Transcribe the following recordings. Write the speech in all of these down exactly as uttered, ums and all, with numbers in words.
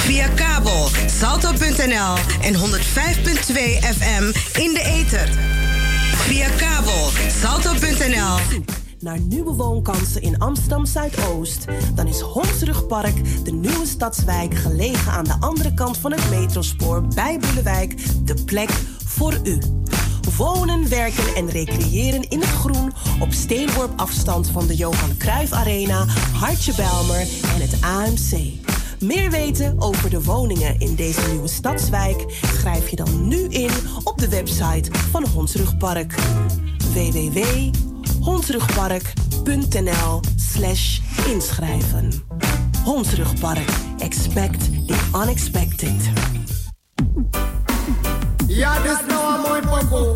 Via kabel salto punt n l en honderd vijf komma twee F M in de ether. Via kabel salto punt n l. Naar nieuwe woonkansen in Amsterdam Zuidoost, dan is Hondsrugpark de nieuwe stadswijk gelegen aan de andere kant van het metrospoor bij Boelewijk de plek voor u. Wonen, werken en recreëren in het groen op steenworp afstand van de Johan Cruijff Arena, Hartje Bijlmer en het A M C. Meer weten over de woningen in deze nieuwe stadswijk schrijf je dan nu in op de website van Hondsrugpark. w w w punt hondsrugpark punt n l slash inschrijven. Hondsrugpark. Expect the unexpected. Ja, dit is nou een mooi pokoe.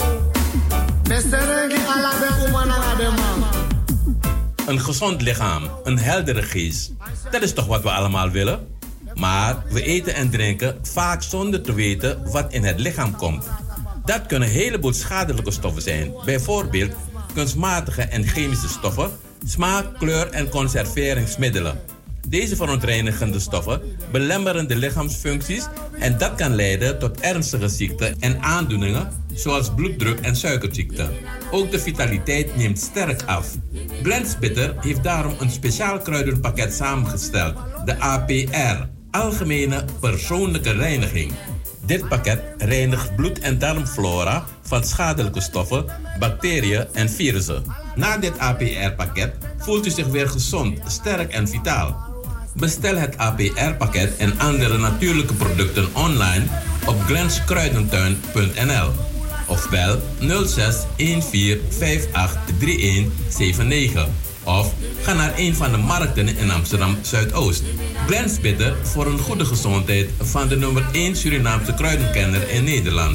Een gezond lichaam, een heldere geest. Dat is toch wat we allemaal willen? Maar we eten en drinken vaak zonder te weten wat in het lichaam komt. Dat kunnen een heleboel schadelijke stoffen zijn. Bijvoorbeeld kunstmatige en chemische stoffen, smaak, kleur en conserveringsmiddelen. Deze verontreinigende stoffen belemmeren de lichaamsfuncties en dat kan leiden tot ernstige ziekten en aandoeningen zoals bloeddruk en suikerziekte. Ook de vitaliteit neemt sterk af. Glens Bitter heeft daarom een speciaal kruidenpakket samengesteld, de A P R, Algemene Persoonlijke Reiniging. Dit pakket reinigt bloed- en darmflora van schadelijke stoffen, bacteriën en virussen. Na dit A P R-pakket voelt u zich weer gezond, sterk en vitaal. Bestel het A P R-pakket en andere natuurlijke producten online op glens kruidentuin punt n l of bel nul zes een vier vijf acht drie een zeven negen of ga naar een van de markten in Amsterdam Zuidoost. Glens Bitter voor een goede gezondheid van de nummer één Surinaamse kruidenkenner in Nederland.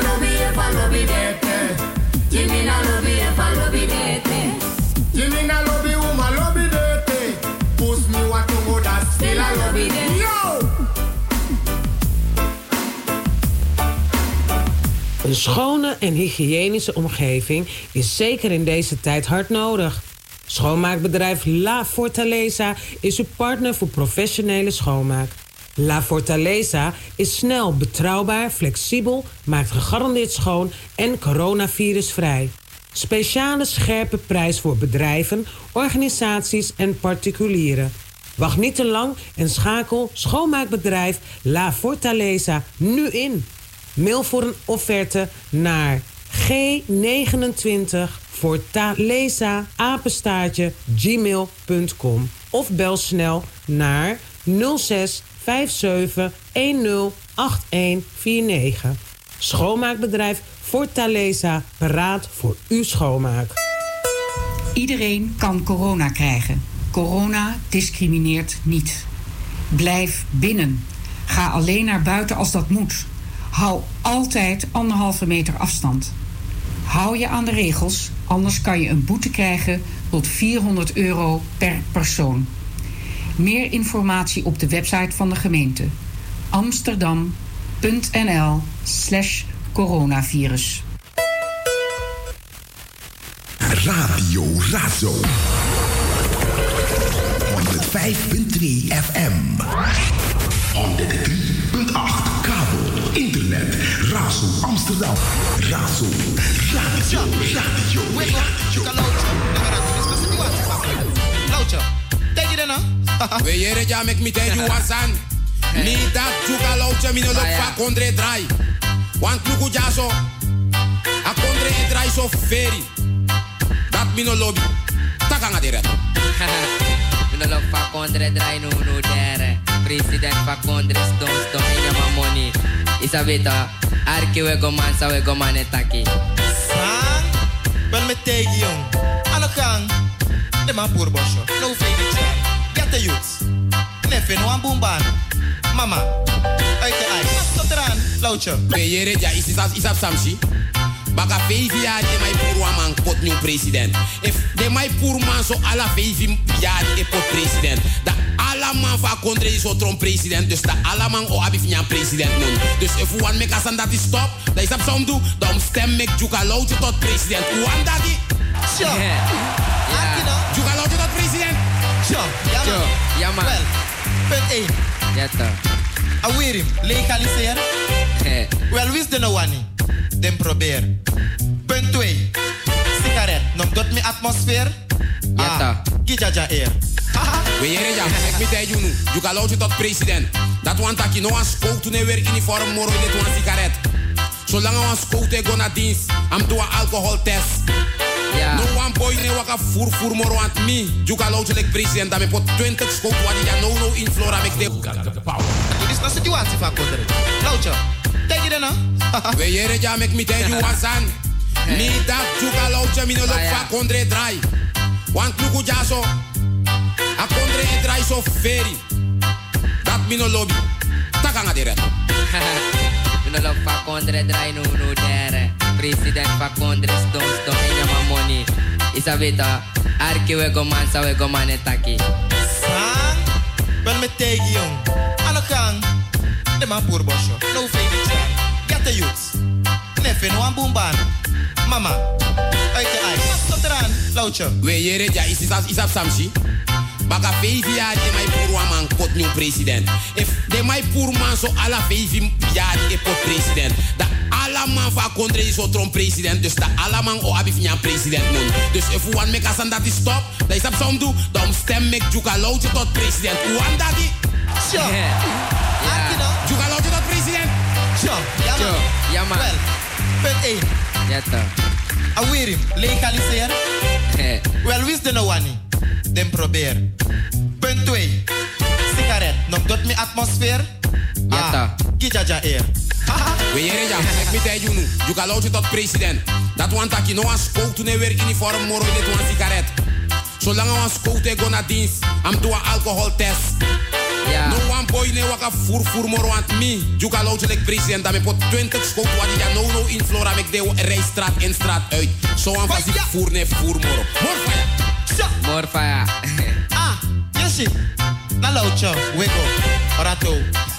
Een schone en hygiënische omgeving is zeker in deze tijd hard nodig. Schoonmaakbedrijf La Fortaleza is uw partner voor professionele schoonmaak. La Fortaleza is snel, betrouwbaar, flexibel, maakt gegarandeerd schoon en coronavirusvrij. Speciale scherpe prijs voor bedrijven, organisaties en particulieren. Wacht niet te lang en schakel schoonmaakbedrijf La Fortaleza nu in. Mail voor een offerte naar g negenentwintig fortaleza apenstaartje gmail punt com of bel snel naar nul zes vijf zeven een nul acht een vier negen. Schoonmaakbedrijf Fortaleza, paraat voor uw schoonmaak. Iedereen kan corona krijgen. Corona discrimineert niet. Blijf binnen. Ga alleen naar buiten als dat moet. Hou altijd anderhalve meter afstand. Hou je aan de regels, anders kan je een boete krijgen tot vierhonderd euro per persoon. Meer informatie op de website van de gemeente. amsterdam punt n l slash coronavirus. Radio Razo. honderdvijf punt twee F M. honderddrie punt acht kabel, internet, Razo Amsterdam. Razo, radio, radio, radio. Laucho, take it in, huh? We here, ja, make me tell you what's on. Me that chuka laucho, me no look for kondre dry. Want luku jaso, a kondre dry so very. Dat me no lobby. Takanga dire. Me no look for kondre dry no no dere. President for kondre stone stone in your money. Isabeta, arki we go man sa we go man etaki. Sang, wel met tegi jong. Ano kang, de man poor bosho. No fake chan. Get the youths. Nefe no an boomban. Mama, uit de ijs. Tot eraan, Laucho. Peyere ja is is is samsi. Baka vijf jaar de mij poor man pot nieuw president. If de mij poor man so ala vijf jaar de pot president. Da ala man va kondre is otron president. Dus da ala man o abi finja president non. Dus if we want make us dat is stop, dat is op zo'n doe, dan stem make Juka Laucho tot president. Hoe want dat die? Sure. Ja. Juka Laucho tot president. Sure. Ja man. Ja man. Wel, punt één. Ja toch. Awirim, legaliseer. Wel, wist de nou wani? Den probeer. Punt twee. Sigaret, nog tot mijn atmosfeer. Ja, ah, gijaja eer. We jere ja, ik met hij nu. Je kan loodje tot president. Dat want dat je nou aan spook toen hij weer uniform moro in dit one sigaret. Zolang we aan spook te gaan naar dienst, am doe een alcoholtest. Ja. No one boy ne waka fur fur moro aan me. Je kan loodje like president, dat me pot twintig spook wat je no no in flora met de. Dit is een situatie van Kodre. Loodje, denk je dan nou? We jere ja, ik met hij nu aan zijn. Niet dat je kan loodje me no loop van Kondre draai. Want luku jaso. A Kondre e draai so feri. Dat mino lobby. Takanga direct. Mino loop van Kondre draai no no dere. President van Kondre stone stone en yama money. Isabeta, arki we go man sa we go man etaki. Sang, wel met tegen jong. Ano kang, de man poor bosho. No fake chan. Get the youths. Nefe no ambumban. Mama, uit de ijs. Stop eraan, Loutje. We jere ja, is is is samsi. Baka vijf jaar de mij pour man pot nieuw president. If de mij pour man zo alla vijf jaar de pot president. Da alla man van Kondre is zo trom president. Dus da alla man o abi finja president mon. Dus if we want make us dat is stop, dat is op zo'n doe, dan stem make Juka Loutje tot president. Hoe want dat die? Sure. Ja. Juka Loutje tot president. Sure. Ja man. Ja man. Wel, punt één. Ja toch. Awirim, legaliseer. Wel, wist de nou wani? Den probeer. Punt twee. Sigaret, nog tot mijn atmosfeer. Ja toch. Gijaja eer. We jere ja, ik met hij nu. Je kan loodje tot president. Dat want dat je nou aan spook toen hij weer uniform moro in dit one sigaret. Zolang we aan spook te gaan naar dienst, am doe een alcoholtest. Ja. No one boy ne waka fur fur moro aan me. Je kan loodje like president, dat me pot twintig spook wat je no no in flora met de rijstraat in straat uit. Zo aan van zich voer ne voer moro. Morfaya. Morfaya. Ah, Yoshi. Na Loutje, wego. Orato.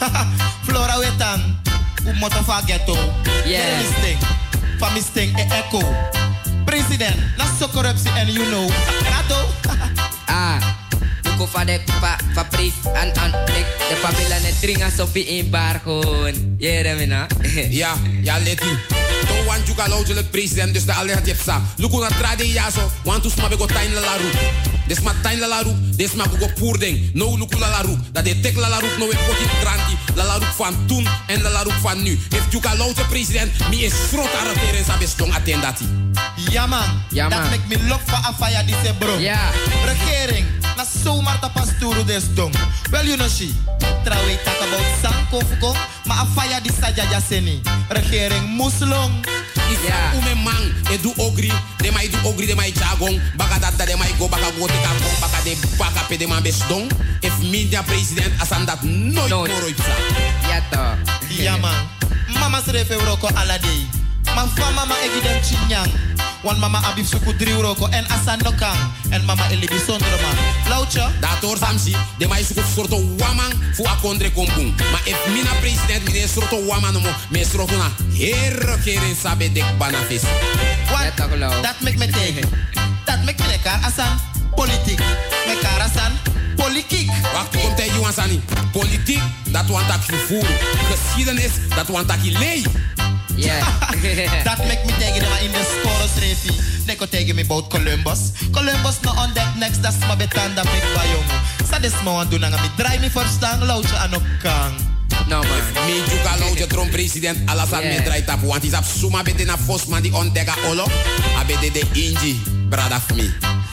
Flora wetan. U moto fa ghetto. Yeah. Misting. Fa misting e echo. President, na so corruptie and you know. Rato. Ah. Luko fa de fa fa pris an an de de familia ne dringa so bi in bar gewoon. Jere mina. Ja, ja leti. Don't want you kan loodje like president, dus de alle had je psa. Luko na trade ja zo, want to smabe go tain la la roep. Des ma tain la la roep, des ma go poer ding. No luku la la roep, dat de tek la la roep no we pot in tranti. La la roep van toen en la la roep van nu. If you kan loodje president, mi is front arreteren sa bestong attendati. Ja man, ja, dat make me love for afaya di se bro. Ja. Regering, na zomaar ta pasturu des dong. Well you know she, trouwe talk about sanko fuko, ma afaya di saja jaseni. Regering muslong. Ja. Ume man, e du ogri, de mai du ogri de mai jagong, baka dat de mai go baka go te ka go baka de baka pe de man bestong. If media president asan dat nooit no. Moro ipsa. Ja toch. Ja man, mama srefe roko aladei. Man fa mama egidem chinyang. Wan mama abib suku drie roko en asan nokang. En mama elibi sondroma. Laucha. Dat hoor samsi, de mai suku sorto waman fu a Kondre kombung. Maar if mina president mine sorto waman mo, me sorto na hero keren sabe dek banafis. Wat? Dat make me tegen. Dat make me lekar asan politiek. Mekar asan politiek. Wacht, komt hij Johan Sani. Politiek, dat want dat je voert. Geschiedenis, dat want dat je leeft. Yeah. Dat make me tegen hem in de scores refi. Neko tegen me about Columbus. Columbus no on that next, that's my betanda big bayong. Sa des mo aan doen nga mi draai me verstang loutje aan ook kang. No man. Me juga loutje trom president alasan me draai tapu. Want is ap suma bete na fos man die ontdega olo. Abede de inji, brada me.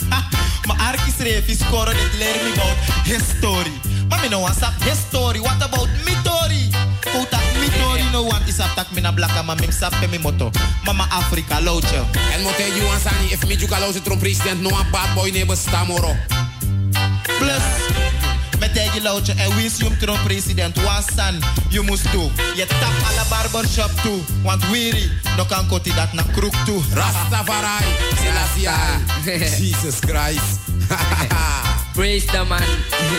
Maar arkis refi scoren dit leer me about history. Maar me no want sap history. What about mythology? Koutak mythology no want is ap tak me na blaka ma ming sap pe me moto. Mama Afrika loutje. En mote you want sani if me juga loutje trom president no a bad boy ne bestaan moro. Plus met tegen loutje en wins je trom president wasan you must do. Je tap alla barbershop toe. Want weary no kan koti dat na kroeg toe. Rastafari, Selassie, Jesus Christ. Praise the man.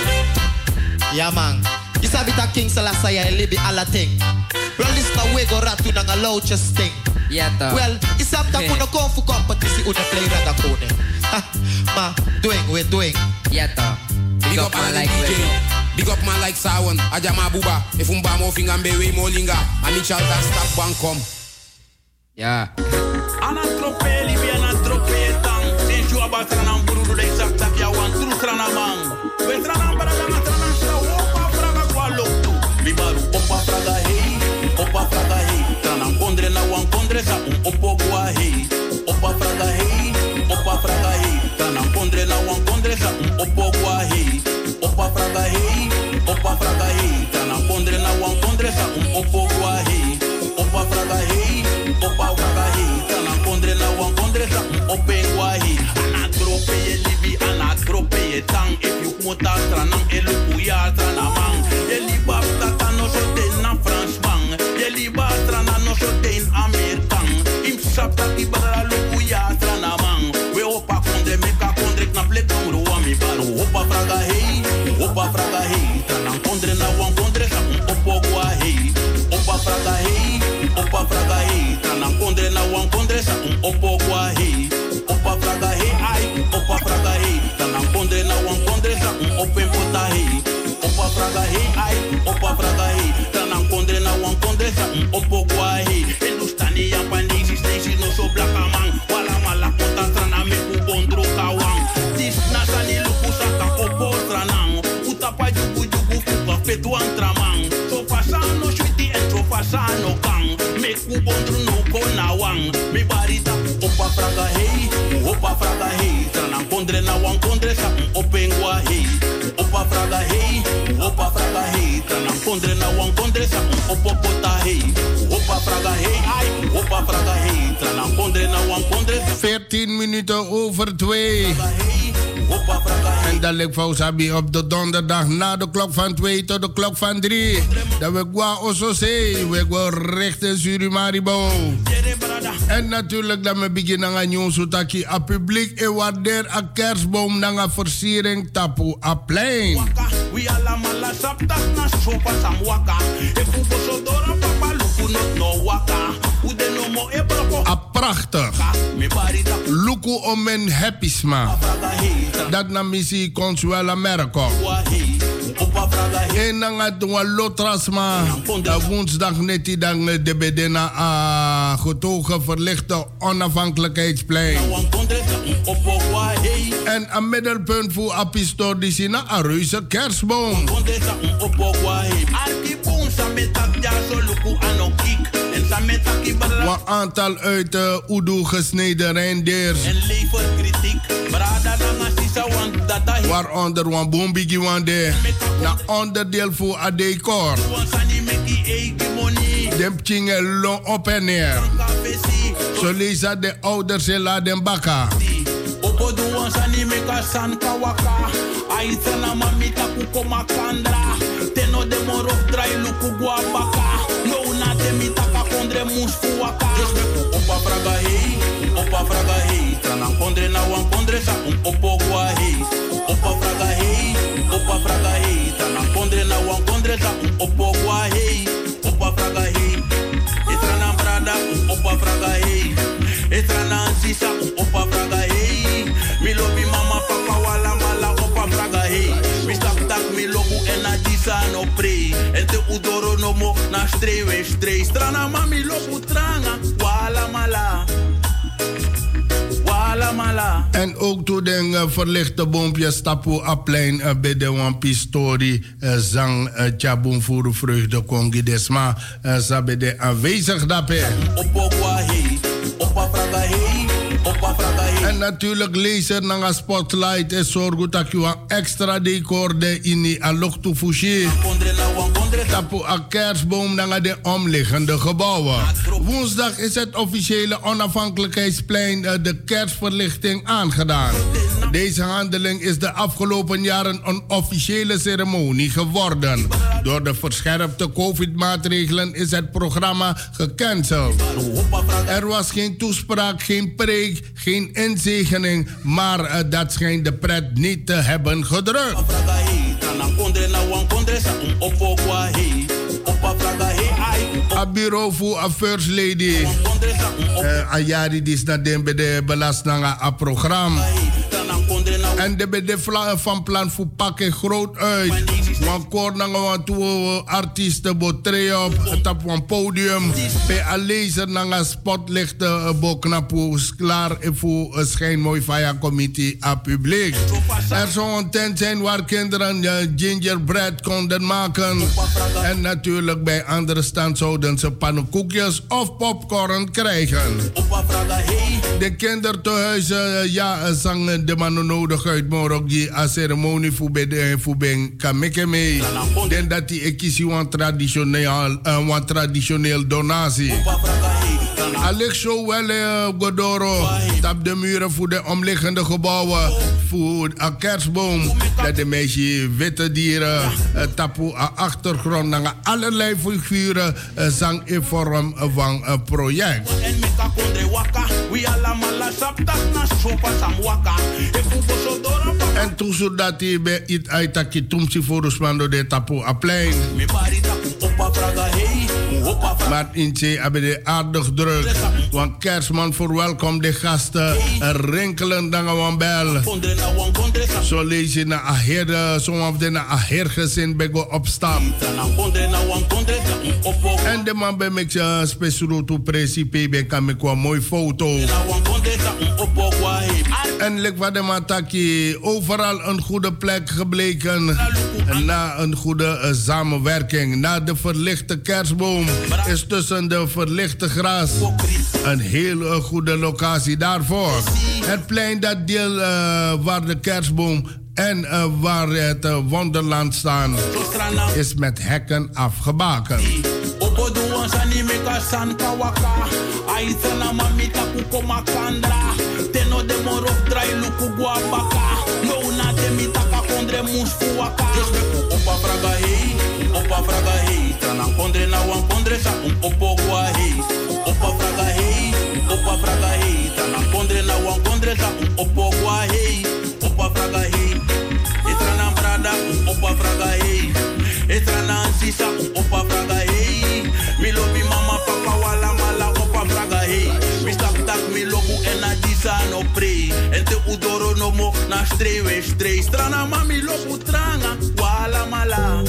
Ja man. Isabi ta King Selassie en libi alla ting. Well this na we go ratu na loutje sting. Ja toch. Well isab ta kuno kon fu competitie una play raga kone. Ma doing we doing. Ja toch. Big up aan like D J. Big up man like Sawan, Ajama Buba, if um bamo finga mbewe molinga, ami chalta stap bankom. Ja. Anatropeli bi anatropetang, since you about to buru de sak tak ya wan tru trana man. We trana para da trana sha opa fraga kwalo. Mi baru opa fraga hey, opa fraga hey. Trana kondre na wan kondre sa um opo gua hey. Opa fraga hey, opa fraga hey. Trana kondre na wan kondre sa um opo gua hey. Opa fraga hey, opa fraga hey. Trana kondre na wan kondre sa um opo gua hey. Opa fraga hey, opa fraga hey. Trana kondre na wan kondre sa um open gua hey. Anatrope ye libi, anatrope ye tang. If you mota tranam eluku ya tranamang. Ye liba tata no so ten na France bang. Ye liba trana no so ten Amerikan. Im sapta ki bara luku ya tranamang. We opa kondre meka kondre knap le kongro wa mi baru. Opa fraga hey, opa fraga hey. Trana kondre na wan kondre sa um opo gua hey. Opa fraga hey, opa fraga hey. Trana kondre na wan kondre sa um opo gua hey. Opa fraga hey ay, opa fraga hey. Trana kondre na wan kondre sa um open pota hey. Opa fraga hey ay, opa fraga hey. Trana kondre na wan kondre sa um opo gua hey. Elustani Japanese station no so black man. Wala mala pota trana me ku bondro kawang. Dis nasani luku saka opo tranang. Utapa jugu jugu fuka fetu antramang. So pasano shwiti and so pasano kang. Me ku bondro no konawang. Me barita opa fraga hey, opa fraga hey. Trana kondre na wan kondre sa um open gua hey. Opa fraga hey, opa fraga hey. Trana kondre na wan kondre sa um opo pota hey. Opa fraga hey ay, opa fraga hey. Trana kondre na wan kondre sa veertien minuten over twee. En dat ligt voor Sabi op de donderdag na de klok van twee tot de klok van drie. Dat we gaan Ososee, we gaan richting Surimaribo. En natuurlijk dat we beginnen aan nieuws utaki a publiek en waardeer a kerstboom na een versiering tapu a plein. We allemaal saptak na sopa samwaka. Efu bosodora papa luku not no waka. Ude no mo e broko. A prachtig. Luku om een happy sma. Dat na missie Consuela Merko. En dan gaat we lotrasma. Woensdag net die dan de bedena a getogen verlichte onafhankelijkheidsplein. En een middelpunt voor Apistor die zien een reuze kerstboom. Een aantal uit de Udu gesneden reindeers. Waaronder een boombigi wande. Na onderdeel voor een decor. De pchingen long op en neer. Zo lezen de ouders en laten bakken. Obodu wansani meka san kawaka. Aitana mamita kukoma kandra. Teno de morof dry luku guabaka. No na de mitaka kondre musfu waka. Opa fraga hey, opa fraga hey. Trana kondre na wan kondre sa um opo gua hey. Opa fraga hey, opa fraga hey. Trana kondre na wan kondre sa um opo gua hey. Opa fraga hey. Etrana brada um opa fraga hey. Etrana sisa um opa fraga hey. Mi lobi mama papa wala mala opa fraga hey. Mi stap tak mi lobu energy sa no pre. En te udoro no mo na strewe stre. Strana mami lobu tranga wala mala. Wala mala. En ook toen de uh, verlichte boompjes tapu aplein uh, bij de one pistori uh, zang uh, tjaboom voor de vreugde kongi desma uh, sabe de aanwezig dape. En natuurlijk lezer naar een spotlight en zorg dat je een extra decor de in die alok toevoegen. Tapu een kerstboom naar de omliggende gebouwen. Woensdag is het officiële onafhankelijkheidsplein uh, de kerstverlichting aangedaan. Deze handeling is de afgelopen jaren een officiële ceremonie geworden. Door de verscherpte COVID-maatregelen is het programma gecanceld. Er was geen toespraak, geen preek, geen inzegening, maar uh, dat schijnt de pret niet te hebben gedrukt. Het bureau voor a First Lady uh, Ayari dis na den bij de belastingen a programma. En de bij de van plan voor pakken groot uit. Want koor nanga toe artiesten botre op tap van podium. Bij een lezer nanga spotlichten boknapu klaar voor schijn mooi via committee a publiek. Er zou een tent zijn waar kinderen uh, gingerbread konden maken. En natuurlijk bij andere stand zouden ze pannenkoekjes of popcorn krijgen. De kinderthuizen, ja, zangen de mannen nodig uit morgen die een ceremonie voor ben kameke mee. Den dat die ekisi een traditioneel, een traditioneel donatie. Alex zo wel uh, Godoro tap de muren voor de omliggende gebouwen voor een kerstboom. Dat de meisje witte dieren uh, tapu een achtergrond naar allerlei figuren uh, zang in vorm van een project. En toen zodat hij bij het uitakje tumsi voor Rusmando de tapu a plein. Maar in zee hebben de aardig druk. Want kerstman verwelkomt de gasten. Rinkelen dan een bel. Zo lees je naar een heer. Zo of de naar een heergezin bij opstap. En de man bij mij speciaal toe principe bij kan ik een mooie foto. En lik wat de mataki overal een goede plek gebleken. Na een goede uh, samenwerking. Na de verlichte kerstboom is tussen de verlichte gras een heel goede locatie daarvoor. Het plein dat deel uh, waar de kerstboom en uh, waar het uh, wonderland staan is met hekken afgebaken. Opa fraga hey, tranan kondre na wan kondre sa um opo gua hey. Opa fraga hey, opa fraga hey, tranan kondre na wan kondre sa um opo gua hey. Opa fraga hey, etranan brada um opa fraga hey. Etranan sisa um opa fraga hey. Mi lobi mama papa wala mala opa fraga hey. Mi stap tak mi lobu ena disa no pre. Ente udoro no mo na strewe stre. Strana mami lobu tranga wala mala.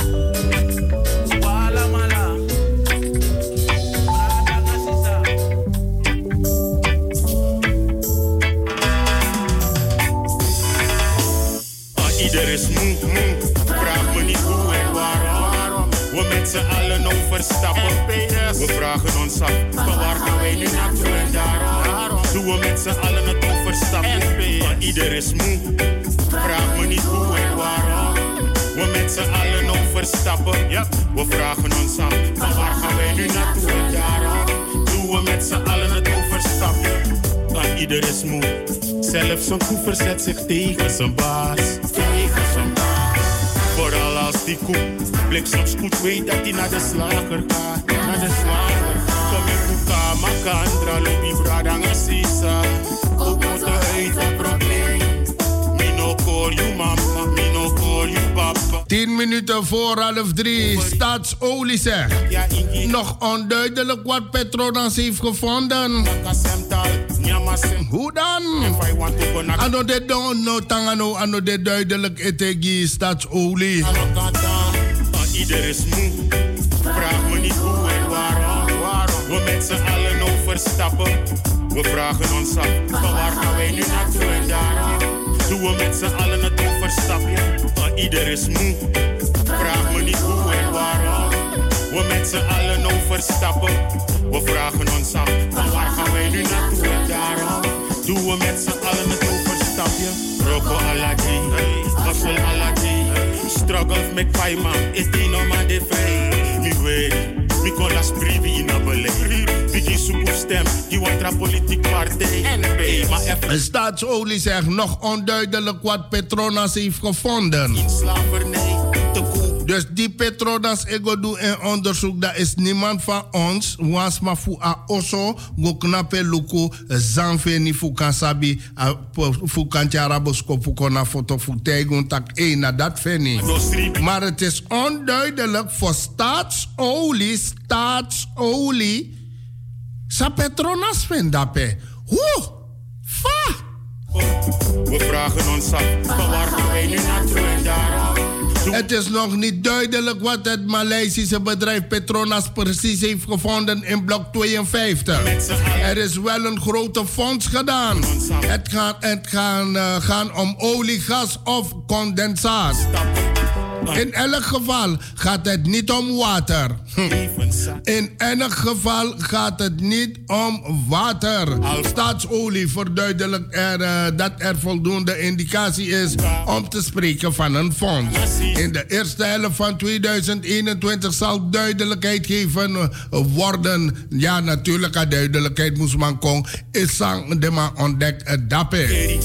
Ieder is moe, moe. Vraag me niet hoe en waarom. We met z'n allen overstappen. We vragen ons af, waar gaan wij nu naartoe en daarom? Doen we met z'n allen het overstappen. Maar ieder is moe. Vraag me niet hoe en waarom. We met z'n allen overstappen. We vragen ons af, waar gaan wij nu naartoe en daarom? Doen we met z'n allen het overstappen. Maar ieder is moe. Zelfs een koe verzet zich tegen zijn baas. Tegen zijn baas. Vooral als die koe bliksemspoed weet dat hij naar de slager gaat. Naar de slager gaat. Kom je koeka, makandra, lobby, bradanga, sisa. Ook moet uit een probleem. Mino call you mama, mino call you papa. Tien minuten voor half drie. Staatsolie zegt. Nog onduidelijk wat Petronas heeft gevonden. Hoe dan? Ano de don no tangano, ano de duidelijk etegi staatsolie. Ieder is moe. Vraag me niet hoe en waarom. We met z'n allen overstappen. We vragen ons af, waar gaan wij nu naartoe en daarom? Doen we met z'n allen het overstapje. Maar ieder is moe. Vraag me niet hoe en waarom. We met z'n allen overstappen. We vragen ons af, waar gaan wij nu naartoe en daarom? Doen we met z'n allen het overstapje. Rocco Aladi, Hassel Aladi. Struggles met Paima, is die nog maar de vrij. Mi weet, mi kon las privi in a beleid. Begin soep stem, die wordt een politiek partij. De staatsolie zegt nog onduidelijk wat Petronas heeft gevonden. In slavernij, te koop. Dus die Petronas ego doet een onderzoek, dat is niemand van ons. Was maar voor a oso, go knappe luku, zanveni voor kansabi, voor kantjarabosko, voor kona foto, voor tegun tak een, na dat veni. Maar het is onduidelijk voor staatsolie, staatsolie, sa Petronas vendape. Hoe? Fa! We vragen ons af, waar gaan wij nu naartoe en daarom? Het is nog niet duidelijk wat het Maleisische bedrijf Petronas precies heeft gevonden in blok tweeënvijftig. Er is wel een grote fonds gedaan. Het gaat, het gaan, uh, gaan om olie, gas of condensaat. In elk geval gaat het niet om water. In elk geval gaat het niet om water. Staatsolie verduidelijkt er uh, dat er voldoende indicatie is om te spreken van een fonds. In de eerste helft van tweeduizend eenentwintig zal duidelijkheid geven uh, worden. Ja, natuurlijk, aan duidelijkheid moest man komen. Is sang de man ontdekt uh, dappe.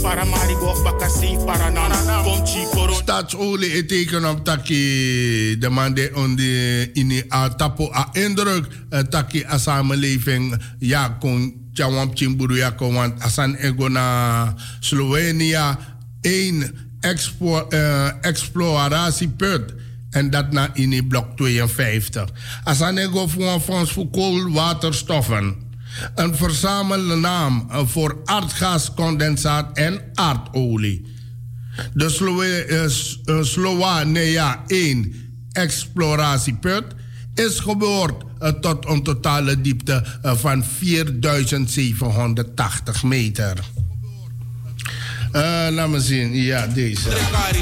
Staatsolie is teken op taki de man de onder in die tapo a indruk taki a samenleving ja kon chawam chimburu ja kon want asan ego na Slovenia één expo, uh, exploratiepunt en dat na in die blok tweeënvijftig. Asan ego voor een fonds voor koolwaterstoffen. Een verzamelnaam voor aardgascondensaat en aardolie. De Slowe, uh, Slovenia één exploratiepunt is geboord uh, tot een totale diepte uh, van vierduizend zevenhonderdtachtig meter. Uh, laat me zien, ja, deze.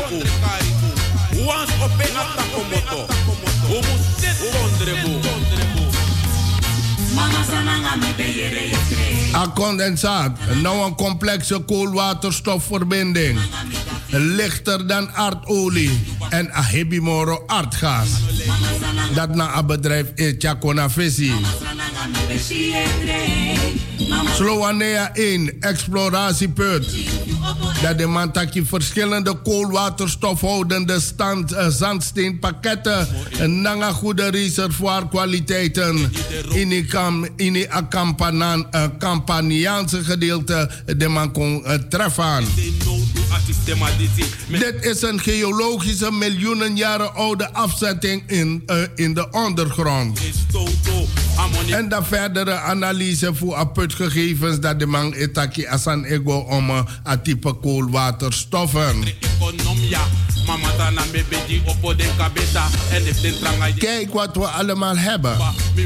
A condensaat, nou een complexe koolwaterstofverbinding. Lichter dan aardolie en a hebimoro aardgas. Dat na een bedrijf is Chakona Visie. Slovenia één exploratiepunt. Dat de mantaki verschillende koolwaterstofhoudende stand, uh, zandsteenpakketten en nanga goede reservoirkwaliteiten in die in die uh, Campaniaanse gedeelte de man kon uh, treffen. Dit is een geologische miljoenen jaren oude afzetting in, uh, in de ondergrond. En de verdere analyse voor een putgegevens dat de man etaki asan ego om uh, a type koolwaterstoffen. Kijk wat we allemaal hebben.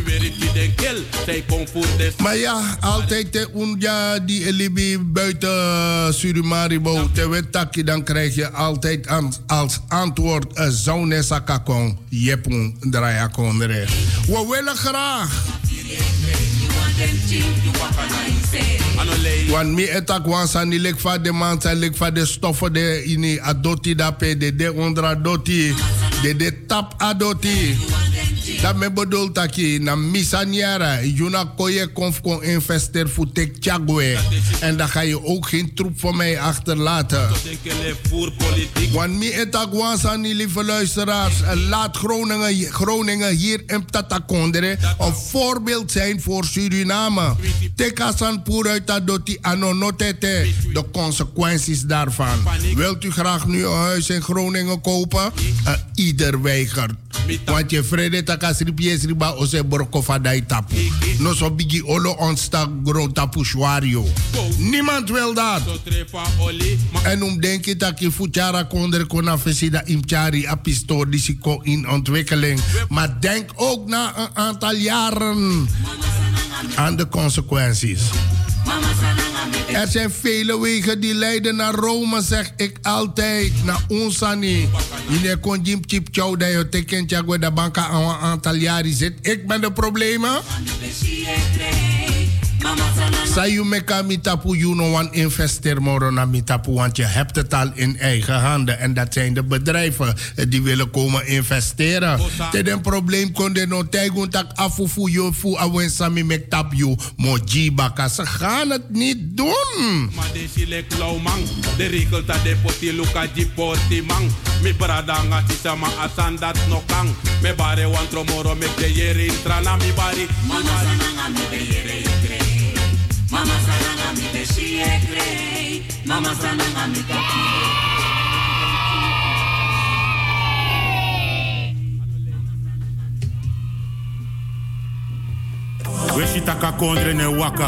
Maar ja, altijd te unja die elibi buiten Surimaribo te wetaki, dan krijg je altijd als antwoord een zone sakakon jepun draaikondere. We willen graag. Want mi etak wansa ni lek fa de man sa lek fa de stoffen de ini adoti da pe de de ondra adoti de de tap adoti. Dat me bedoel taki na misaniara juna koye konf kon investeer voor tek chagwe en dan ga je ook geen troep voor mij achterlaten. Want mi etak wansa ni lieve luisteraars, laat Groningen, Groningen hier in Tatakondere een voorbeeld zijn voor Suriname. Tekasan puruit adoti anonotete, de consequenties daarvan. Wilt u graag nu een huis in Groningen kopen? Uh, ieder weigert. Want je vrede takasri pies riba ose boroko vadai tapu. No so bigi olo onsta gro tapu shwario. Niemand wil dat. En om denk je dat je futjara konder kona vesida imchari apistor disiko in ontwikkeling. Maar denk ook na een aantal jaren aan de consequenties. Er zijn vele wegen die leiden naar Rome, zeg ik altijd. Naar Onsani. Je kon jim chip chow dat je tekent je de banka aan een aantal jaren zit. Ik ben de problemen. Sayu meka mitapu you no one investeer moro na mitapu, want je hebt het al in eigen handen en dat zijn de bedrijven die willen komen investeren. Ten een probleem kon de no teigun tak afufu yo fu awen sami mek tap you moji baka. Ze gaan het niet doen. Maar deze lek lauw man, de regel dat de poti luka jiporti man. Mi bradanga tisama asan dat no kang. Me bare wantro moro me de yeri intrana mi bari. Mama sananga mi de yeri ikre. Mama sananga mi de shi ekre. Mama sananga mi de Weshitaka kondre ne waka.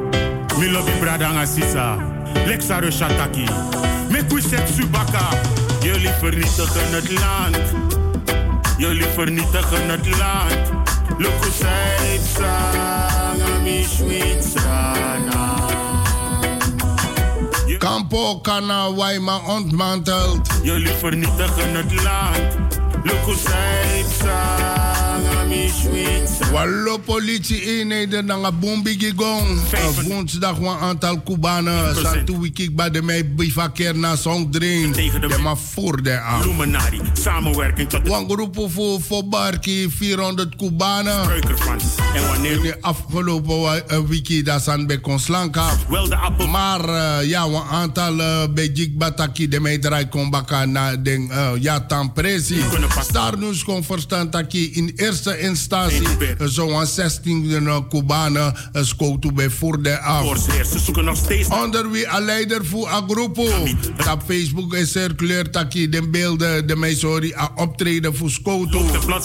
Mi lobi bradanga sisa. Lexa reshataki. Me kuisek subaka. Jullie vernietigen het land. Jullie vernietigen het land. Look hoe zij het zangen, mi Zwitsrana. Campo Kana Waima ontmanteld. Jullie vernietigen het land. Look hoe zij het zangen, mi Zwitsrana. Wallo politie eenheden na bombi gigong. Woensdag een aantal Cubanen. Santu wikik bij de mij bivakkeer na Songdring. De maar voor de aan. Luminari, samenwerking tot de... Een groep voor, voor Barki, vierhonderd Cubanen. En wanneer... In de afgelopen uh, wiki dat zijn bij Conslanka. Wel de appel. Maar uh, ja, een aantal uh, bij Jikbataki de mij draai kon bakken naar de uh, ja, Tampresi. Star News kon verstaan dat in eerste instantie uh, zo'n zestien uh, Cubanen uh, scouten bij voor de af. Ze zoeken nog steeds. Onder wie een leider voor een groep. Op Facebook is circulair dat de beelden de mij sorry optreden voor scouten.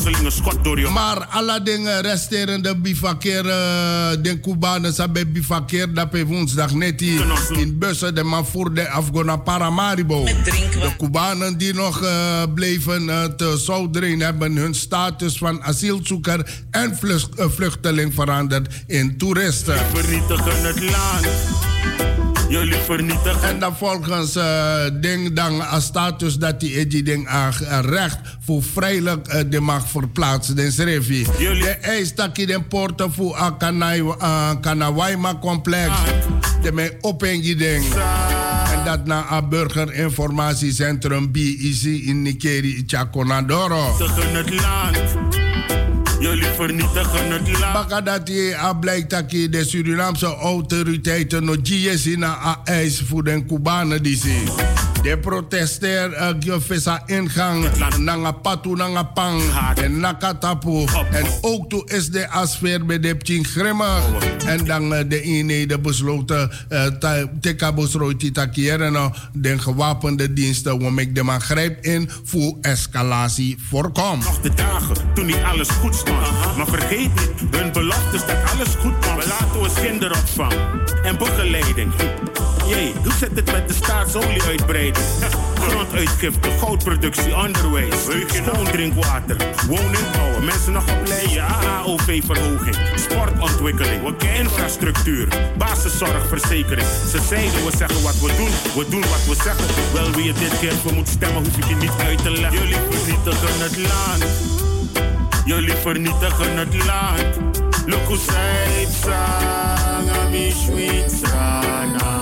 Maar alle dingen resterende bivakkeer, de Cubanen zijn bij bivakkeer dat bij woensdag net in bussen de maar voor de afgona Paramaribo. De Cubanen die nog uh, bleven uh, te Zuideren hebben hun status van asielzoeker en vlucht, uh, vluchteling veranderd in toeristen. Vernietigen het land. Jullie vernietigen. En dan volgens uh, ding dan een status dat die die ding uh, recht voor vrijelijk uh, de mag verplaatsen. Den schreef de eis dat je de poorten voor een uh, Kanawaima complex. De mij open ding. En dat na een burgerinformatiecentrum B I C in Nikeri Chakonadoro. Het land. Jullie vernietigen het land. Baka dat je blijkt dat je de Surinaamse autoriteiten nog G S na eis voor de Cubanen die zien. De protesteer uh, visa ingang nanga patu nanga pang en nakatapu. En ook toe is de asfeer bij de Pching grimmig. En dan uh, de eenheden besloten te kabusroiti takieren de gewapende diensten om ik de man grijp in voor escalatie voorkomt. Nog de dagen toen niet alles goed stond. Uh-huh. Maar vergeet niet, hun beloftes dat alles goed komt. We laten ons kinderopvang en begeleiding. Jee, hoe zit het met de staatsolie-uitbreiding? Gronduitgifte, goudproductie, onderwijs, schoon drinkwater, woningbouw, mensen nog opleiden, A A O V-verhoging, sportontwikkeling, infrastructuur, basiszorgverzekering. Ze zeiden, we zeggen wat we doen, we doen wat we zeggen. Wel, wie je dit keer voor moet stemmen, hoef ik je niet uit te leggen. Jullie vernietigen het land. Jullie vernietigen het land. Look hoe zij het zangen, mi Zwitsrana.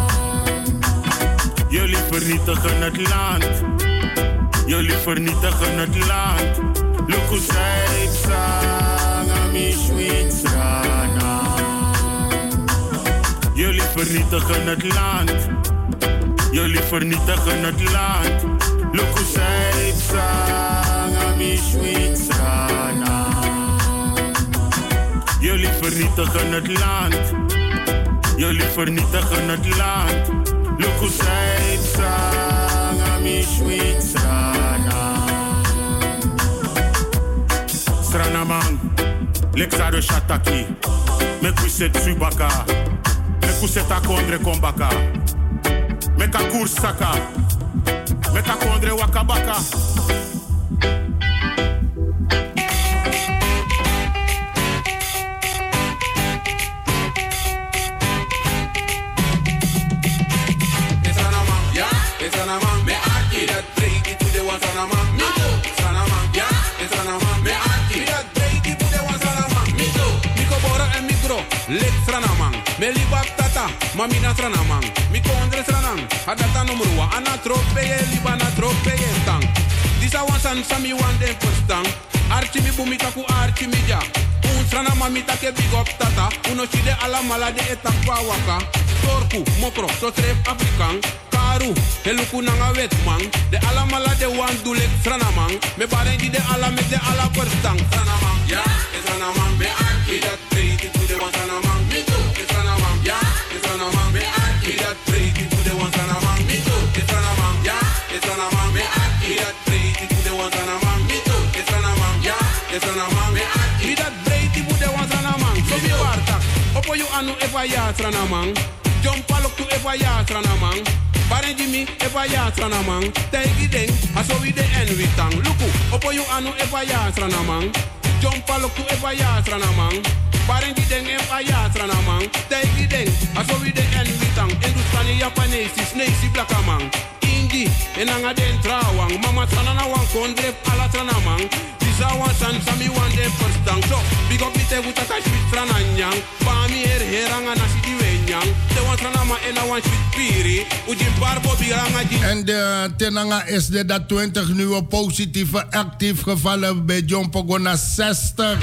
Jullie vernietigen het land. Jullie vernietigen het land. Look hoe zij het zangen, mi Zwitsrana. Jullie vernietigen het land. Jullie vernietigen het land. Look hoe zij het zangen, mi Zwitsrana. Jullie vernietigen het land. Jullie vernietigen het land. Look hoe zij het zangen, mi Zwitsrana. Sranamang, Lexado Shataki, Mekuset Subaka, Mekuseta Kondre Kombaka, Meka Kursaka, Meka Kondre Wakabaka. Lek Sranamang, me libak tata, mamina Sranamang, mi kondre Sranang, hadata numruwa, ana tropeye, libana tropeye tang. Disa wansan sami wan den postang, archi mi bumi kaku archi mi ja. Un Sranamang mi take big up tata, uno shide ala mala de etakwa waka. Torku, mokro, totref Afrikan, karu, heluku nanga wetman, de ala mala de wan dulek Sranamang, me barengi de ala me de ala postang. Sranamang, ja, Sranamang, me archi dat treat it to the one Sranamang, me too, Sranamang, ja, Sranamang, me archi dat treat it to the one Sranamang, me too, Sranamang, ja, Sranamang, me archi dat treat it to the one Sranamang, me too, Sranamang, ja, Sranamang, me archi dat treat it to the one Sranamang. So be wartak, opo you anu efa ya Sranamang. Jump a look to ever yatra na man. Barenji mi ever yatra na man. Take it then, aso we the end with tang. Look, opo you anu ever yatra na man. Jump a look to ever yatra na man. Barenji den ever yatra na man. Take it then, aso we the end with tang. Hindustani, Japanese, snakes, black man. Indi, enanga den trawang. Mama tranana wan kondrep ala tranamang. Disa wan san sami wan den first tang. So, big up ite wuta ka shwit trananyang. Pami er heranga nasi di wenyang. De wan tranama ena wan shwit piri. Ujim barbo biranga di. En de tenanga is de dat twintig nieuwe positieve actief gevallen bij John Pogona zestig.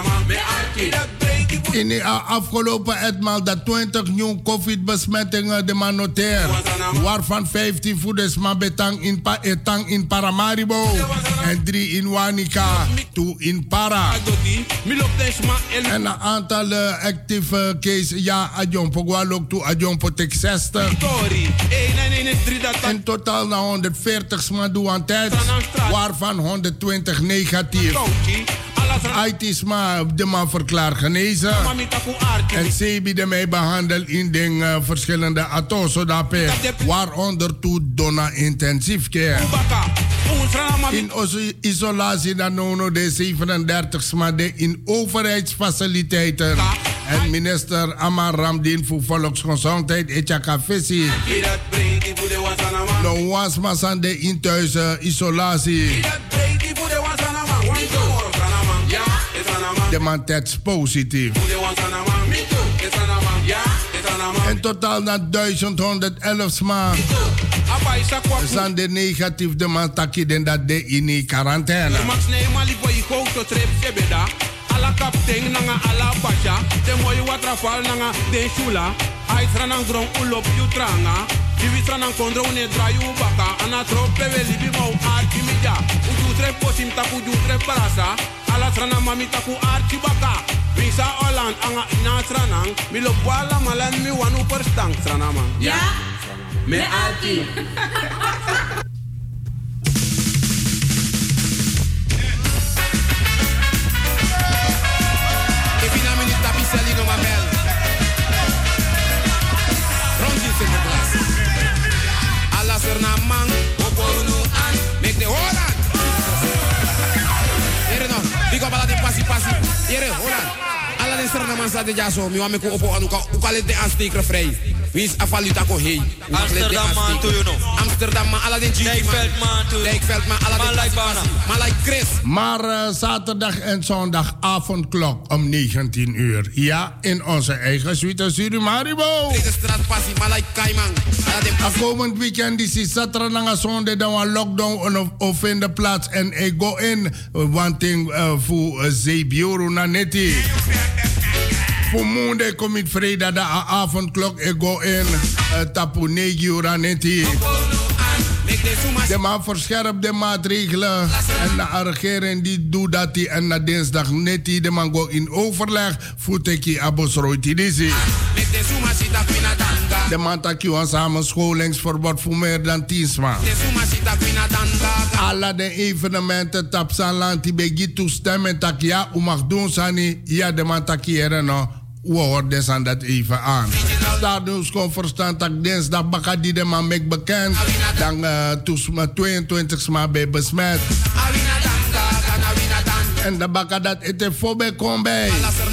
In de afgelopen etmaal dat twintig nieuwe COVID-besmettingen de man noteer. Waarvan vijftien voeders maar betang in, pa, etang in Paramaribo. En drie in Wanica, twee in Para. En een aantal uh, actieve case, ja, Adjon Pogwalok toe Adjon Potek zestig. In totaal naar honderdveertig smaduan tijd, waarvan honderdtwintig negatief. I T is maar de man verklaard genezen. En C B de mij behandeld in de uh, verschillende atosodapen. Waaronder toe donna intensief care. In onze isolatie dan nono de zevenendertig smade in overheidsfaciliteiten. En minister Amar Ramdin voor volksgezondheid Echaka Vissi. No was maar aan de inthuis isolatie. De man test positief. In totaal naar duizend honderdelf sma. Zijn de negatief de man taki den dat de in die quarantaine. Ala kapten nanga ala basha. De mooi waterval nanga de shula. Hij tranan grond ulop jutranga. Divi tranan kondro ne drayu baka. Ana trope veli bimo archi media. Uju tre posim taku uju tre parasa. Ala tranan mami taku archi baka. Visa Holland anga ina tranan. Mi lo wala malan mi wanu per stang tranama. Ja? Me archi. Selling my bell. Rondje in de klas. Alla ser na man, oponu an, make the Holland. Here no, digo para de pasi pasi. Here Holland. Alla de ser na man sa de jaso, mi wa me ko opo anu ka ukale de aansteker vrij. Wie is afvaluta ko hey? Amsterdam man to you know. Amsterdam man, alla den G. Dijkveld man to. Dijkveld man, alla den Malaybana. Malay Chris. Maar uh, zaterdag en zondag avondklok om negentien uur. Ja, in onze eigen suite Surimaribo. Komend weekend is het zaterdag en zondag dan een lockdown of, of in de plaats. En ik go in, want ik uh, voor zeebioro na neti. Voor maandag kom ik vrijdag de avondklok. Ik go in, uh, tapu negen uur aan neti. De man verscherpt de maatregelen en de regering die doet dat die en na dinsdag net die de man go in overleg voet ik abosroiti disi. De man tak je aan samenscholingsverbod voor meer dan tien maanden. Alle de evenementen tap zijn land die bij toestemmen tak ja u mag doen sani ja de man tak je no. We hoorden aan dat even aan. Daardoor kon verstaan dat dinsdag baka die de man mek bekend. Dan uh, toesma tweeëntwintig maanden bij besmet. En de baka dat het er voorbij komt bij.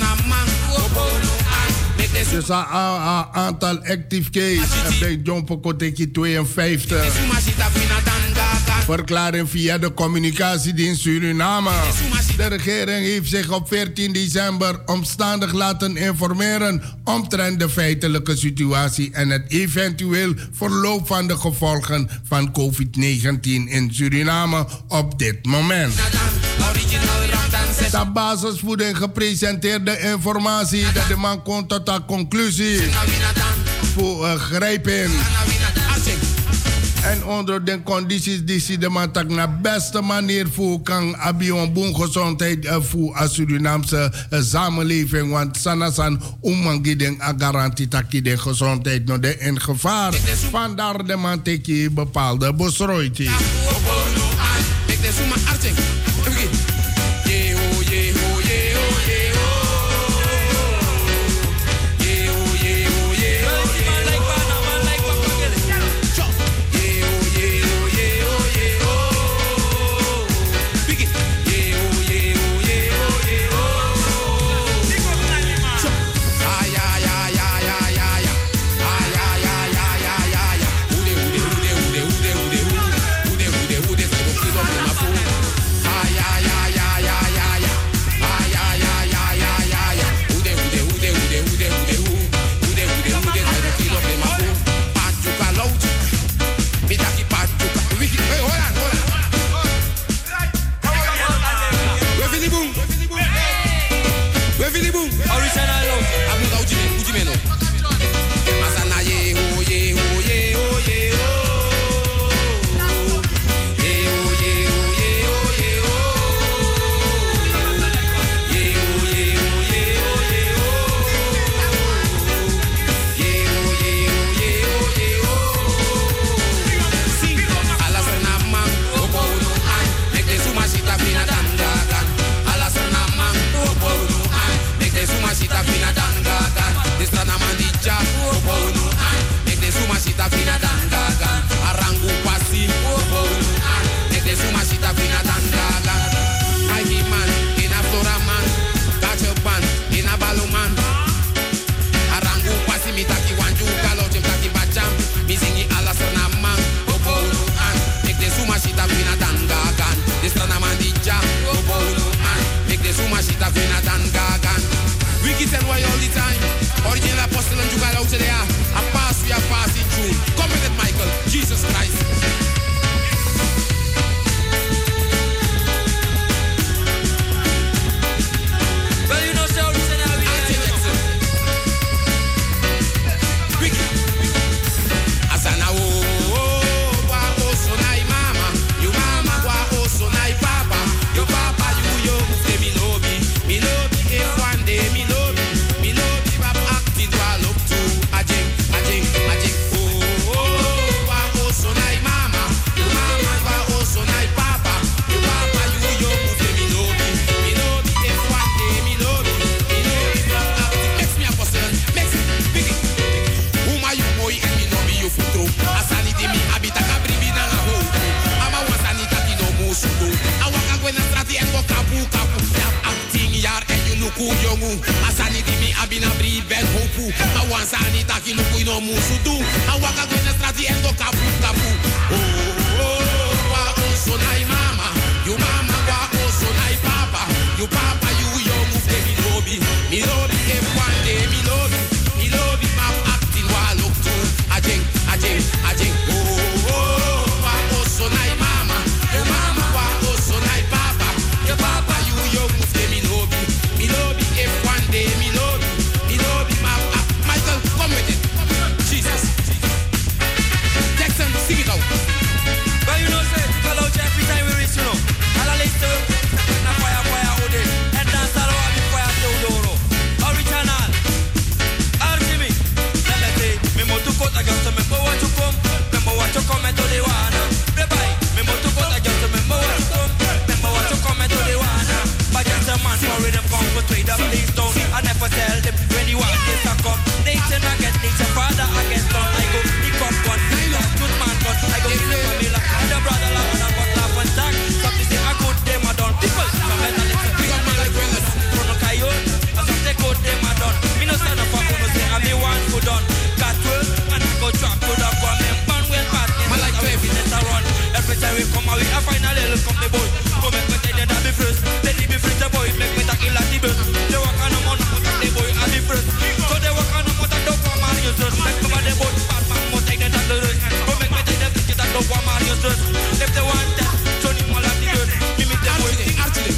Dus een aantal active case. Bij John Pokoteki tweeënvijftig. Verklaring via de communicatiedienst Suriname. De regering heeft zich op veertien december omstandig laten informeren omtrent de feitelijke situatie en het eventueel verloop van de gevolgen van COVID negentien in Suriname op dit moment. Op basis van de gepresenteerde informatie dat de man komt tot de conclusie voor uh, grijpen. En onder de condities die ze de man tak na beste manier voor kan abion boon gezondheid uh, voor de Surinaamse uh, samenleving. Want sanasan umangi den a garantie taki de gezondheid no de in gevaar. Vandaar de man teki bepaalde besroiti. luku yongu. Asani di mi abina bri ben hopu. Awansani taki luku ino musudu. Awaka gwena strati endo kapu kapu. Oh, oh, oh, wa oso nai mama. You mama wa oso nai papa. You papa you yongu fe mi lobi. Mi lobi em one day mi lobi. Mi lobi ma acting wa look to. Ajeng, ajeng, ajeng. Oh, oh, oh, wa oso nai mama. You mama wa oso nai papa. You papa you yongu fe mi lobi. Mi lobi em one day mi lobi. Mi lobi ma ah, Michael, come with it. Jesus. Jackson, sing it out. But you know, say, call out every time we reach, you know. I'll listen na fire, fire, hold it. And dance all over the fire, do, do, do. Original. Arjimi. Let me say, me mo to cut against me, mo what you come. Me mo what you come to the one. Bye-bye. Me mo to cut against me, mo what you come. Me mo what you come to the one. But just a man for them come to trade up, please don't. I never tell them when you want this to come. Nation against nation, father against son. I go pick up one. Good man, but I go give them a meal. And the brother laugh and I got laugh and tag. Some say I good, them I done. People, some better listen. Big up my like brothers. Chrono Coyote, and some say good, them I done. Me no stand up for who no say I'm the one who done. Got twelve, and I go drop to the one. Me man well bad, my like to evidence I run. Every time we come away, I find a little come the boy. Go make me tell you that be first. Let me be free the boy, make me tackle like the best. They walk on the money, put up the boy, I be first. So they walk on the money, don't come on your dress. Make me by the boy, bad man, must take the tackle. Go make me tell them to get a dog, one man your dress. If they want that, Johnny Mola the girl. Me meet the boy, Archie.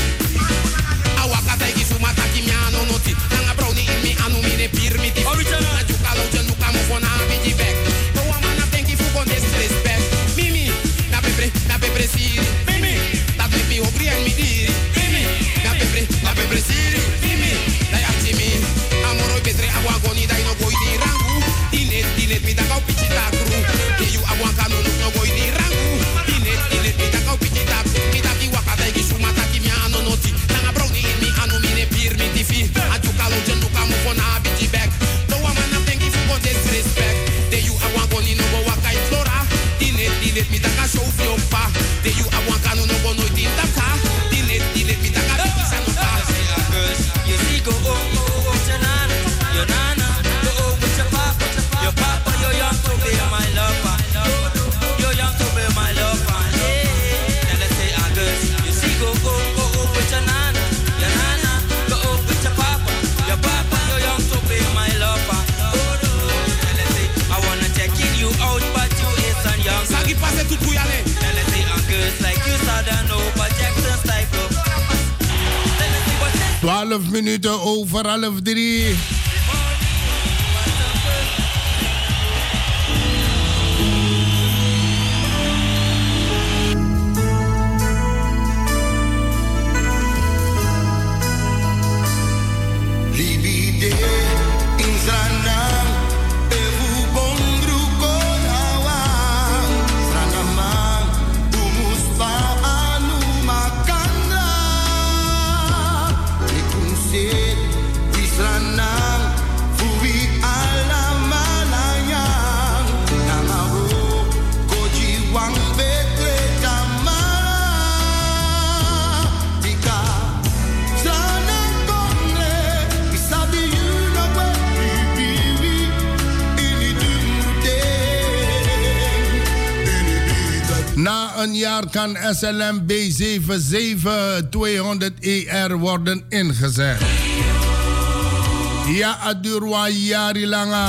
I walk a tagi suma taki mi ano noti. Nanga brownie in mi anu mi ne pir mi ti. Original. Na juka lo jen luka mo fona biji back. No one man a thank you for con disrespect. Mimi, na pepe, na pepe siri. Mimi, that me be obri and mi diri. Mimi, na pepe, na pepe siri. Mimi, da yachi mi. Amoro betre awa goni da ino goi di rangu. Dinet, dinet mi da kau pichi ta kru. Ke you awa kanu no goi di rangu. Dinet, dinet mi da kau pichi ta. Mi da ki waka da ki suma ta ki mi ano noti. Nanga brownie in mi anu mi ne pir mi tifi. Ajuka lo jen luka mo fona biji back. No one man a thank you for disrespect. De you awa goni no go waka in flora. Dinet, dinet mi da ka show fi opa. De you awa kanu no go no di taka. Dinet, dinet mi da ka pichi sa no pa. you see go oh oh oh your nana, your nana. Go oh with your papa, your papa, you're young to be my lover. You're young to be my lover. Yeah. And let's say August, you see go oh oh oh with your nana, your nana. Go oh with your papa, your papa, you're young to be my lover. And let's say I wanna check you out, but you is so young. Sagi passe tu puyale. And let's say August like you saw that no, but Jackson style go. twaalf minuten over half drie. Libide in Zanam, Evu Bondru Konawa, Zanamang, Umuspa Anu Makandra, Ikunse, Wisranam, Fui Alamalayang, Namaro, Koji Wang Betre Tamara, Tika, Zanam Kongle, Isabi Yuna Webi, Inidumute, Na een jaar kan S L M B zeven zeven tweehonderd E R worden ingezet. Ja, adurwa jari langa.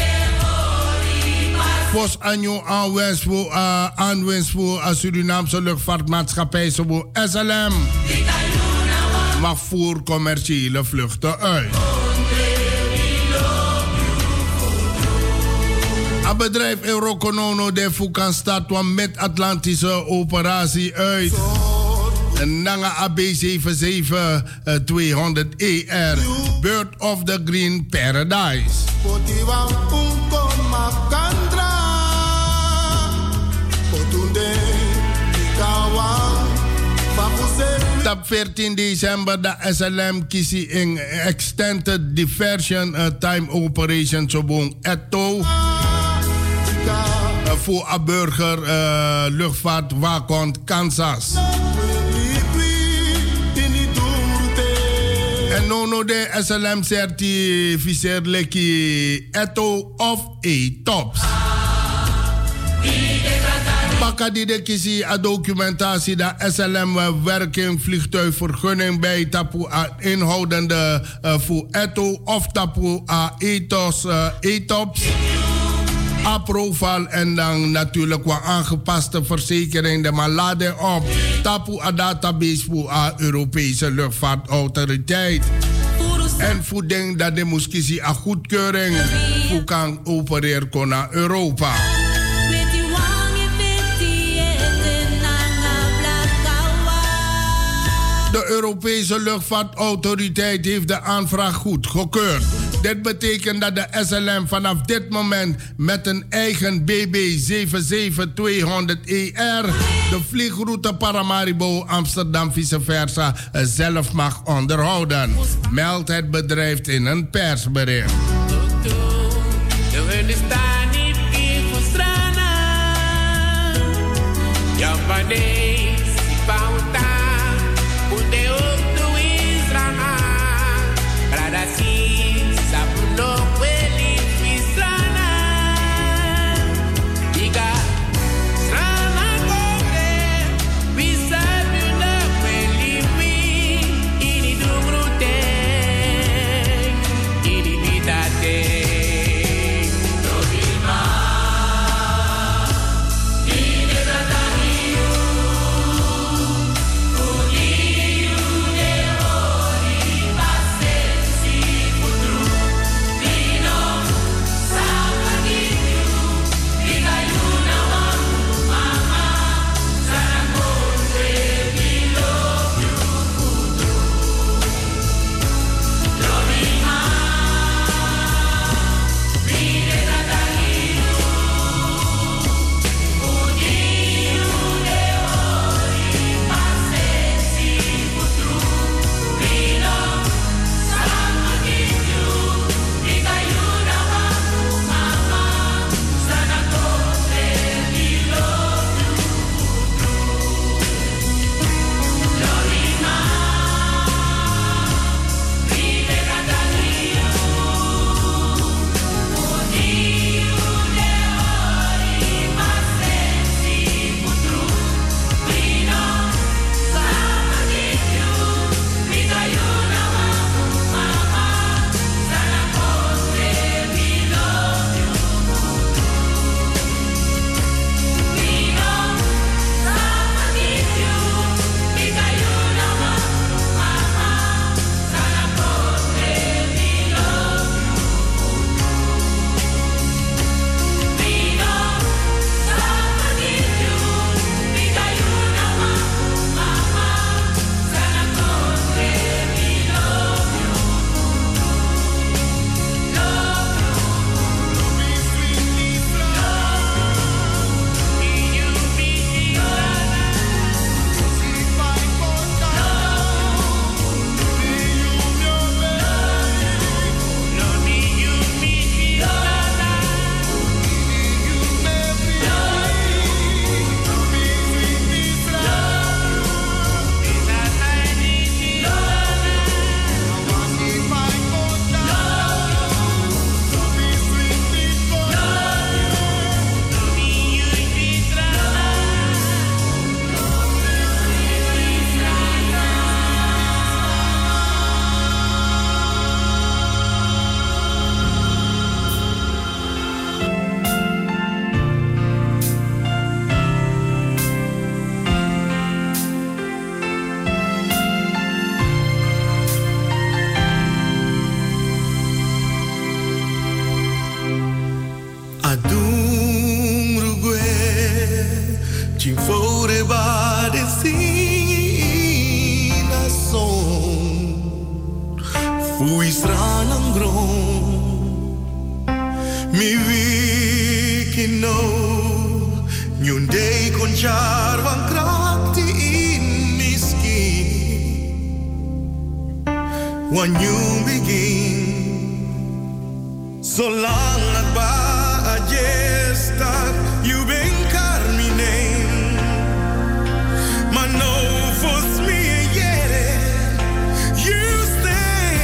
Pos anjo aanwens voor aanwens voor Surinaamse luchtvaartmaatschappij zoals S L M. Maar voer commerciële vluchten uit. Het bedrijf Euroconono de Fukan staat met Atlantische operatie uit. Nanga A B zeven zeven tweehonderd E R. Bird of the Green Paradise. Op veertien december de S L M kiest in Extended Diversion uh, Time Operation Sobong Etto. Uh, voor een burger uh, luchtvaart Wakond, Kansas. En nono de S L M certificeer leki eto of e-tops. Pakka die de kisi a documentatie dat S L M werking vliegtuigvergunning bij tapu a inhoudende uh, voor eto of tapu a ethos uh, e-tops. Approval en dan natuurlijk wat aangepaste verzekering de malade op tapu a database voor a Europese luchtvaartautoriteit. En voeding dat de moeskisi a goedkeuring voor kan opereren kon naar Europa. De Europese luchtvaartautoriteit heeft de aanvraag goedgekeurd. Dit betekent dat de S L M vanaf dit moment met een eigen B B zeven zeven tweehonderd E R de vliegroute Paramaribo Amsterdam vice versa zelf mag onderhouden, meldt het bedrijf in een persbericht. Man, no, for me, yeah, you stay.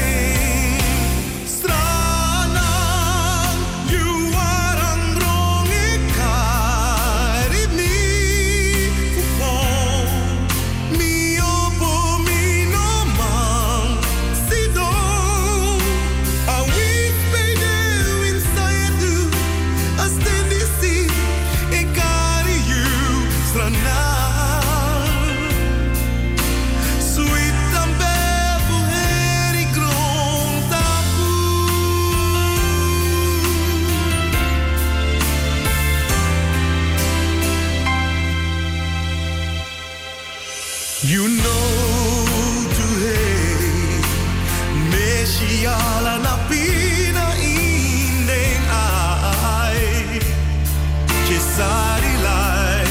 speciale na pina indeng ai. Kisari lai.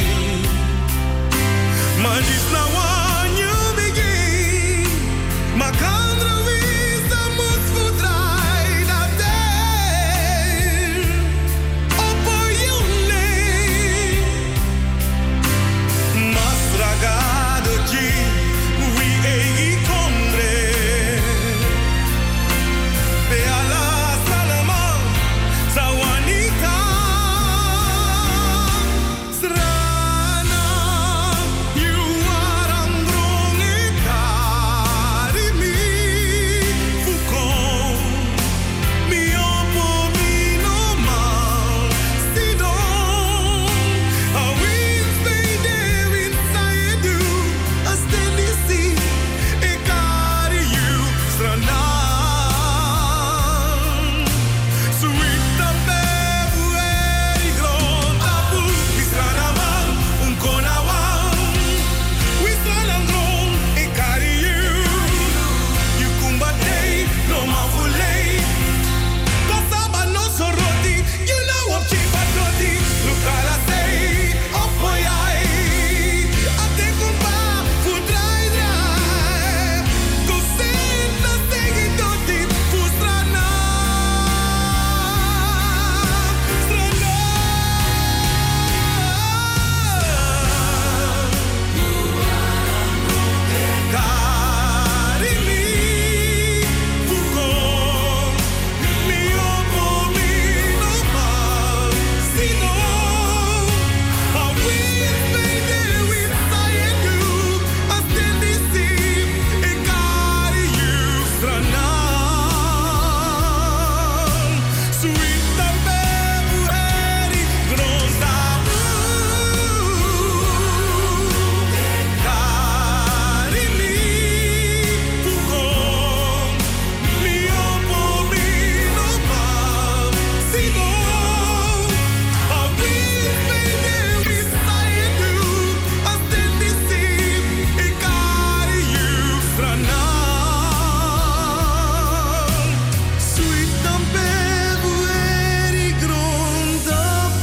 Maar is nou aan je begin. Maar kan er wees dat moet verdraaien dat deel. Op je nee. Mas ragado ji. Wie ei condre. Pe ala salama. Sawanita. Strana. You are ambrong ekari mi. Fukon. Mi opo mi no mal. Sidon. A win spade win sayedu. A steady sea. Ekari you. Strana. Sweet the February grown tapu. We strana man, un konawan. We strana grown, ik carry you. You kumbate, no man fulay. Kasaba no so roti, you know I'm cheap and dirty. Look at I say, oh boy I. I take un pa, fu dry dry. Go sing, na sing it dirty, fu strana. Cari mi, fukon, mi opo mi no mal, sino. A win spade win sayedu, a steady sea, e cari you strana. Sweet the February grows down. Cari mi, fukon, mi opo mi no mal, sino. A win spade win sayedu, a steady sea, e cari you strana. Sweet the February grows up.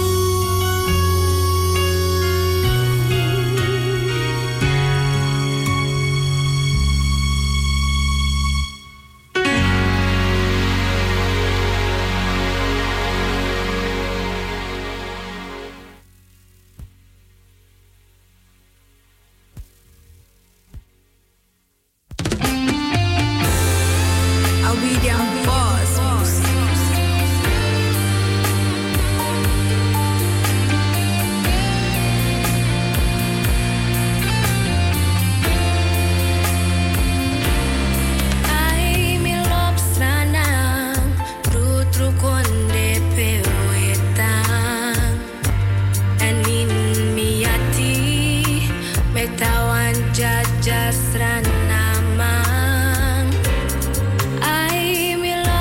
Are we them boss? Ai mi lop stranang, tru tru konde pewetang. Anin miyati, metawan jaja stranamang. Ai mi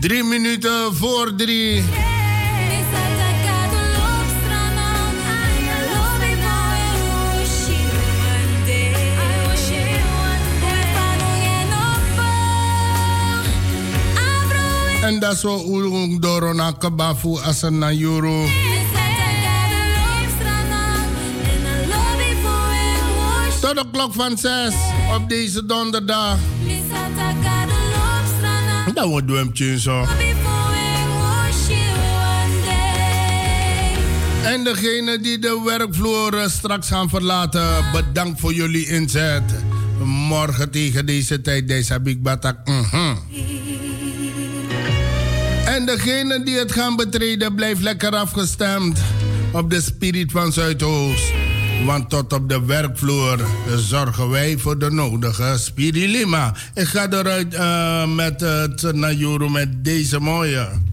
Drie minuten voor drie. En dat is zo uung dorona kabafu asana yuru. Tot de klok van zes op deze donderdag. Dat wordt duimpje zo. En degene die de werkvloer straks gaan verlaten, bedankt voor jullie inzet. Morgen tegen deze tijd, deze heb ik batak. Mm-hmm. En degene die het gaan betreden, blijft lekker afgestemd op de spirit van Zuidoost. Want tot op de werkvloer zorgen wij voor de nodige spirilima. Ik ga eruit uh, met het uh, Najuru met deze mooie.